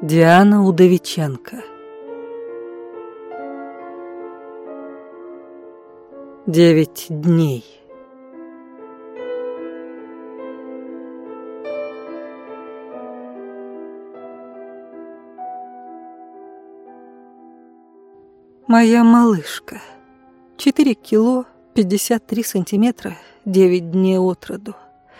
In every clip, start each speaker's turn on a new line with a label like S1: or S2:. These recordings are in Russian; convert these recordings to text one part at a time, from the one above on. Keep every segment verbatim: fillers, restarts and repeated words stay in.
S1: Диана Удовиченко. Девять дней. Моя малышка. Четыре кило, пятьдесят три сантиметра, девять дней от роду.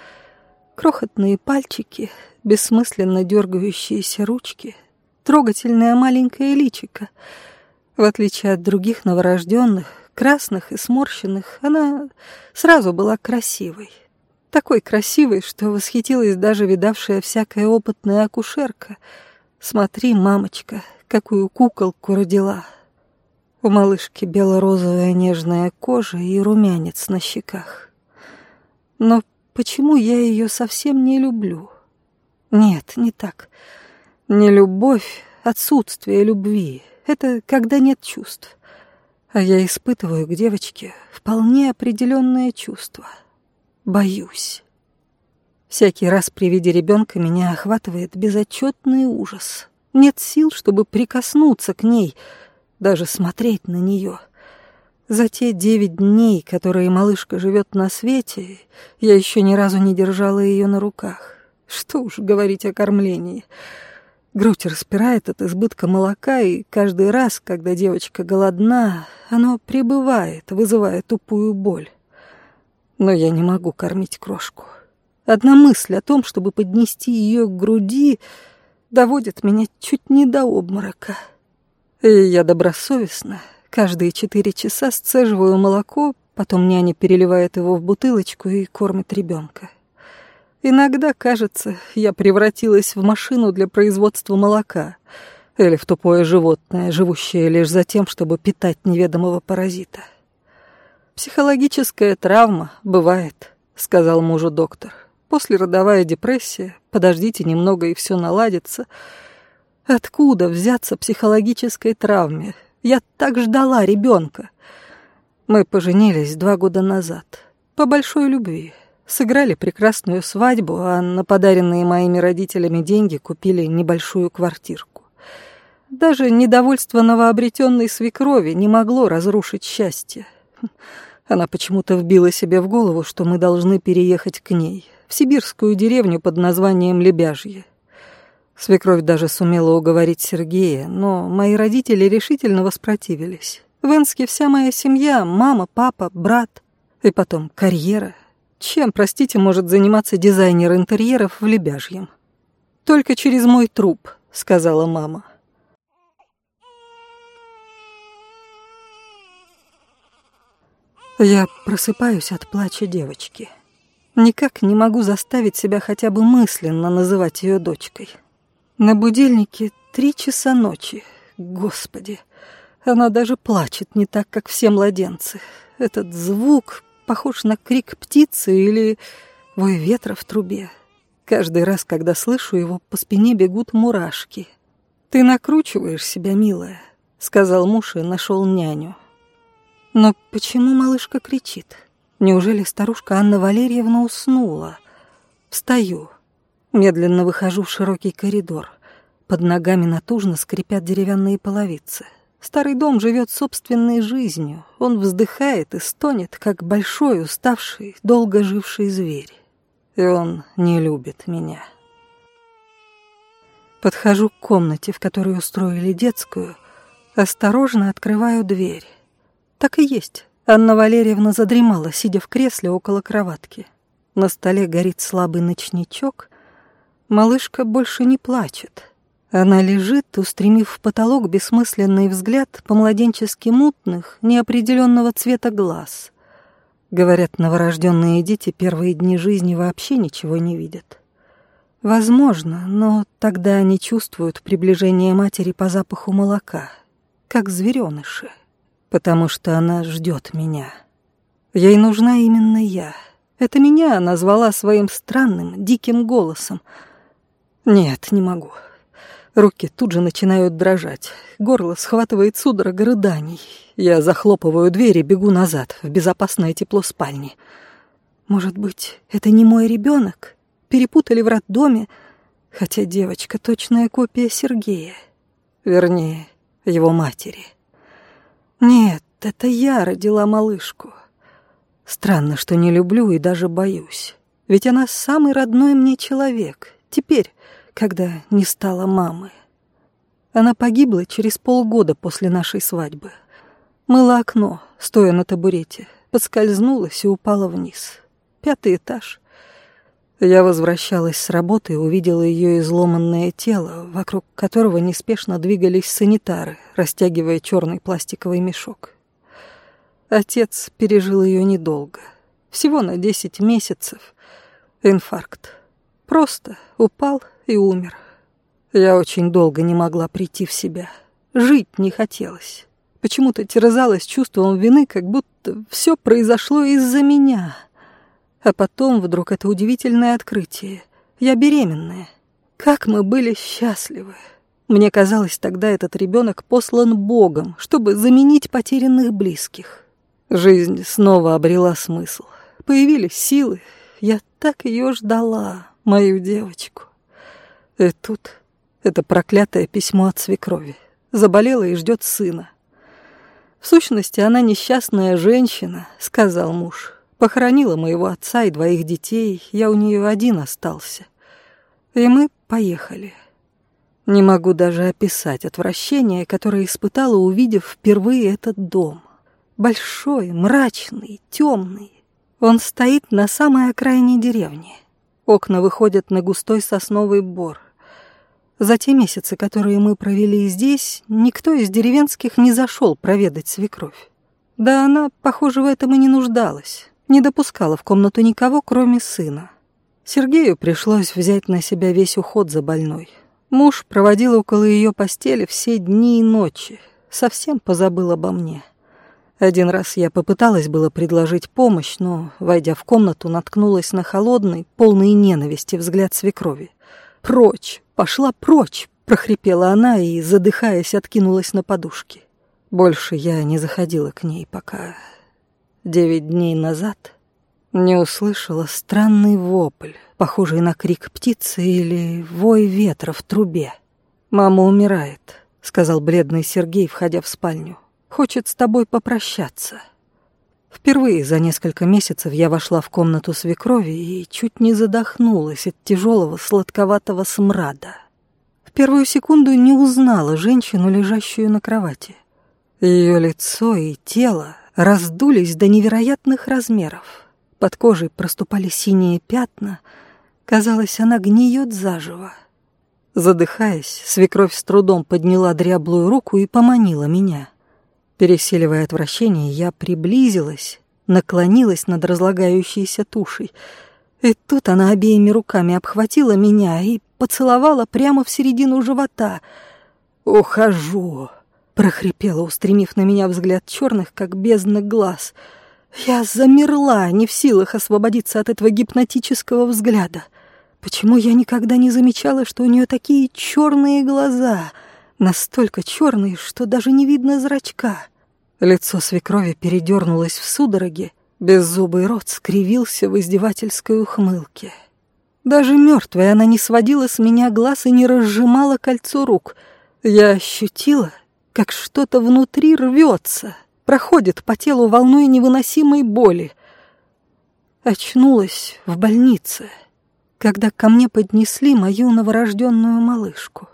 S1: Крохотные пальчики, бессмысленно дергающиеся ручки, трогательное маленькое личико. В отличие от других новорожденных, красных и сморщенных, она сразу была красивой. Такой красивой, что восхитилась даже видавшая всякая опытная акушерка. «Смотри, мамочка, какую куколку родила». У малышки бело-розовая нежная кожа и румянец на щеках. Но почему я ее совсем не люблю? Нет, не так. Не любовь, отсутствие любви. Это когда нет чувств. А я испытываю к девочке вполне определенное чувство. Боюсь. Всякий раз при виде ребенка меня охватывает безотчетный ужас. Нет сил, чтобы прикоснуться к ней, даже смотреть на нее. За те девять дней, которые малышка живет на свете, я еще ни разу не держала ее на руках. Что уж говорить о кормлении. Грудь распирает от избытка молока, и каждый раз, когда девочка голодна, оно прибывает, вызывая тупую боль. Но я не могу кормить крошку. Одна мысль о том, чтобы поднести ее к груди, доводит меня чуть не до обморока. И я добросовестно каждые четыре часа сцеживаю молоко, потом няня переливает его в бутылочку и кормит ребенка. Иногда, кажется, я превратилась в машину для производства молока или в тупое животное, живущее лишь за тем, чтобы питать неведомого паразита. «Психологическая травма бывает», — сказал мужу доктор. «Послеродовая депрессия, подождите немного, и все наладится». Откуда взяться психологической травме? Я так ждала ребенка. Мы поженились два года назад. По большой любви. Сыграли прекрасную свадьбу, а на подаренные моими родителями деньги купили небольшую квартирку. Даже недовольство новообретенной свекрови не могло разрушить счастье. Она почему-то вбила себе в голову, что мы должны переехать к ней, в сибирскую деревню под названием Лебяжье. Свекровь даже сумела уговорить Сергея, но мои родители решительно воспротивились. В Энске вся моя семья, мама, папа, брат. И потом карьера. Чем, простите, может заниматься дизайнер интерьеров в Лебяжьем? «Только через мой труп», — сказала мама. Я просыпаюсь от плача девочки. Никак не могу заставить себя хотя бы мысленно называть ее дочкой. На будильнике три часа ночи. Господи, она даже плачет не так, как все младенцы. Этот звук похож на крик птицы или вой ветра в трубе. Каждый раз, когда слышу его, по спине бегут мурашки. «Ты накручиваешь себя, милая», — сказал муж и нашел няню. Но почему малышка кричит? Неужели старушка Анна Валерьевна уснула? Встаю. Медленно выхожу в широкий коридор. Под ногами натужно скрипят деревянные половицы. Старый дом живет собственной жизнью. Он вздыхает и стонет, как большой, уставший, долго живший зверь. И он не любит меня. Подхожу к комнате, в которой устроили детскую. Осторожно открываю дверь. Так и есть. Анна Валерьевна задремала, сидя в кресле около кроватки. На столе горит слабый ночничок. Малышка больше не плачет. Она лежит, устремив в потолок бессмысленный взгляд по-младенчески мутных, неопределенного цвета глаз. Говорят, новорожденные дети первые дни жизни вообще ничего не видят. Возможно, но тогда они чувствуют приближение матери по запаху молока, как зверёныши, потому что она ждет меня. Ей нужна именно я. Это меня она звала своим странным, диким голосом. Нет, не могу. Руки тут же начинают дрожать. Горло схватывает судорога рыданий. Я захлопываю дверь и бегу назад, в безопасное тепло спальни. Может быть, это не мой ребенок? Перепутали в роддоме? Хотя девочка точная копия Сергея. Вернее, его матери. Нет, это я родила малышку. Странно, что не люблю и даже боюсь. Ведь она самый родной мне человек. Теперь, когда не стала мамы. Она погибла через полгода после нашей свадьбы. Мыла окно, стоя на табурете. Поскользнулась и упала вниз. Пятый этаж. Я возвращалась с работы и увидела ее изломанное тело, вокруг которого неспешно двигались санитары, растягивая черный пластиковый мешок. Отец пережил ее недолго. Всего на десять месяцев. Инфаркт. Просто упал и умер. Я очень долго не могла прийти в себя. Жить не хотелось. Почему-то терзалась чувством вины, как будто все произошло из-за меня. А потом вдруг это удивительное открытие. Я беременная. Как мы были счастливы. Мне казалось, тогда этот ребенок послан Богом, чтобы заменить потерянных близких. Жизнь снова обрела смысл. Появились силы. Я так ее ждала, мою девочку. И тут это проклятое письмо от свекрови. Заболела и ждет сына. В сущности, она несчастная женщина, сказал муж. Похоронила моего отца и двоих детей, я у нее один остался. И мы поехали. Не могу даже описать отвращение, которое испытала, увидев впервые этот дом. Большой, мрачный, темный. Он стоит на самой окраине деревни. Окна выходят на густой сосновый бор. За те месяцы, которые мы провели здесь, никто из деревенских не зашел проведать свекровь. Да она, похоже, в этом и не нуждалась. Не допускала в комнату никого, кроме сына. Сергею пришлось взять на себя весь уход за больной. Муж проводил около ее постели все дни и ночи. Совсем позабыл обо мне. Один раз я попыталась было предложить помощь, но, войдя в комнату, наткнулась на холодный, полный ненависти взгляд свекрови. «Прочь! Пошла прочь!» — прохрипела она и, задыхаясь, откинулась на подушки. Больше я не заходила к ней, пока девять дней назад не услышала странный вопль, похожий на крик птицы или вой ветра в трубе. «Мама умирает», — сказал бледный Сергей, входя в спальню. «Хочет с тобой попрощаться». Впервые за несколько месяцев я вошла в комнату свекрови и чуть не задохнулась от тяжелого сладковатого смрада. В первую секунду не узнала женщину, лежащую на кровати. Ее лицо и тело раздулись до невероятных размеров. Под кожей проступали синие пятна. Казалось, она гниет заживо. Задыхаясь, свекровь с трудом подняла дряблую руку и поманила меня. Пересиливая отвращение, я приблизилась, наклонилась над разлагающейся тушей. И тут она обеими руками обхватила меня и поцеловала прямо в середину живота. «Ухожу!» — прохрипела, устремив на меня взгляд черных, как бездна глаз. Я замерла, не в силах освободиться от этого гипнотического взгляда. Почему я никогда не замечала, что у нее такие черные глаза, настолько черные, что даже не видно зрачка? Лицо свекрови передернулось в судороге, беззубый рот скривился в издевательской ухмылке. Даже мертвая она не сводила с меня глаз и не разжимала кольцо рук. Я ощутила, как что-то внутри рвется, проходит по телу волной невыносимой боли. Очнулась в больнице, когда ко мне поднесли мою новорожденную малышку.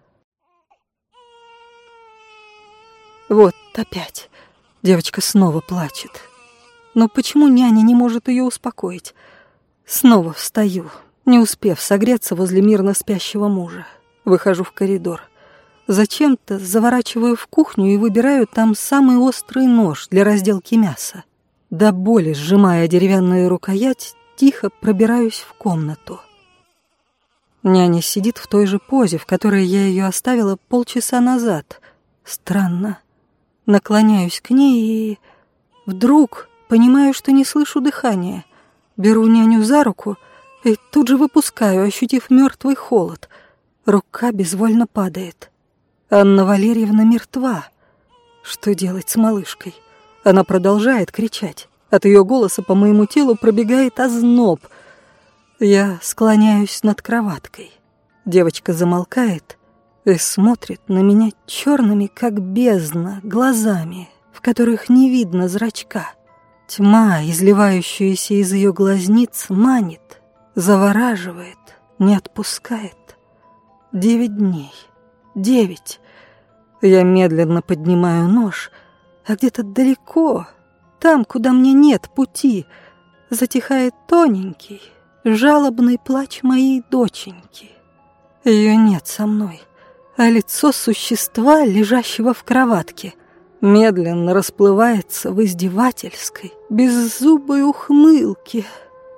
S1: Вот опять девочка снова плачет. Но почему няня не может ее успокоить? Снова встаю, не успев согреться возле мирно спящего мужа. Выхожу в коридор. Зачем-то заворачиваю в кухню и выбираю там самый острый нож для разделки мяса. До боли, сжимая деревянную рукоять, тихо пробираюсь в комнату. Няня сидит в той же позе, в которой я ее оставила полчаса назад. Странно. Наклоняюсь к ней и вдруг понимаю, что не слышу дыхания. Беру няню за руку и тут же выпускаю, ощутив мертвый холод. Рука безвольно падает. Анна Валерьевна мертва. Что делать с малышкой? Она продолжает кричать. От ее голоса по моему телу пробегает озноб. Я склоняюсь над кроваткой. Девочка замолкает и смотрит на меня черными, как бездна, глазами, в которых не видно зрачка. Тьма, изливающаяся из ее глазниц, манит, завораживает, не отпускает. Девять дней. Девять. Я медленно поднимаю нож, а где-то далеко, там, куда мне нет пути, затихает тоненький, жалобный плач моей доченьки. Ее нет со мной, а лицо существа, лежащего в кроватке, медленно расплывается в издевательской, беззубой ухмылке.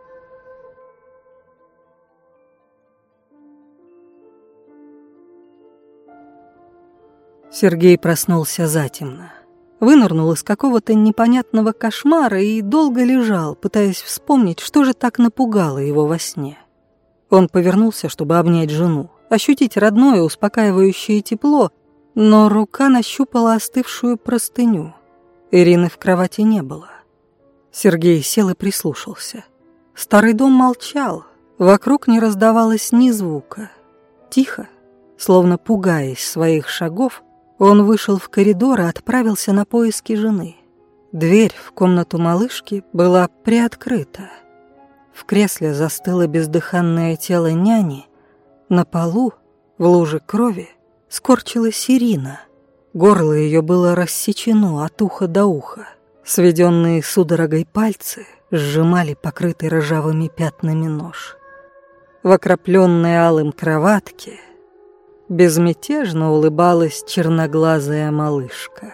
S1: Сергей проснулся затемно. Вынырнул из какого-то непонятного кошмара и долго лежал, пытаясь вспомнить, что же так напугало его во сне. Он повернулся, чтобы обнять жену, ощутить родное, успокаивающее тепло, но рука нащупала остывшую простыню. Ирины в кровати не было. Сергей сел и прислушался. Старый дом молчал, вокруг не раздавалось ни звука. Тихо, словно пугаясь своих шагов, он вышел в коридор и отправился на поиски жены. Дверь в комнату малышки была приоткрыта. В кресле застыло бездыханное тело няни. На полу, в луже крови, скорчилась Ирина. Горло ее было рассечено от уха до уха. Сведенные судорогой пальцы сжимали покрытый ржавыми пятнами нож. В окропленной алым кроватке безмятежно улыбалась черноглазая малышка.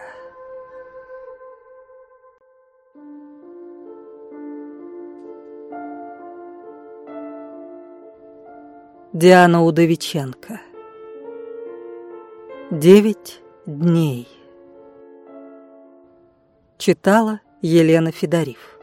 S1: Диана Удовиченко. Девять дней. Читала Елена Федорив.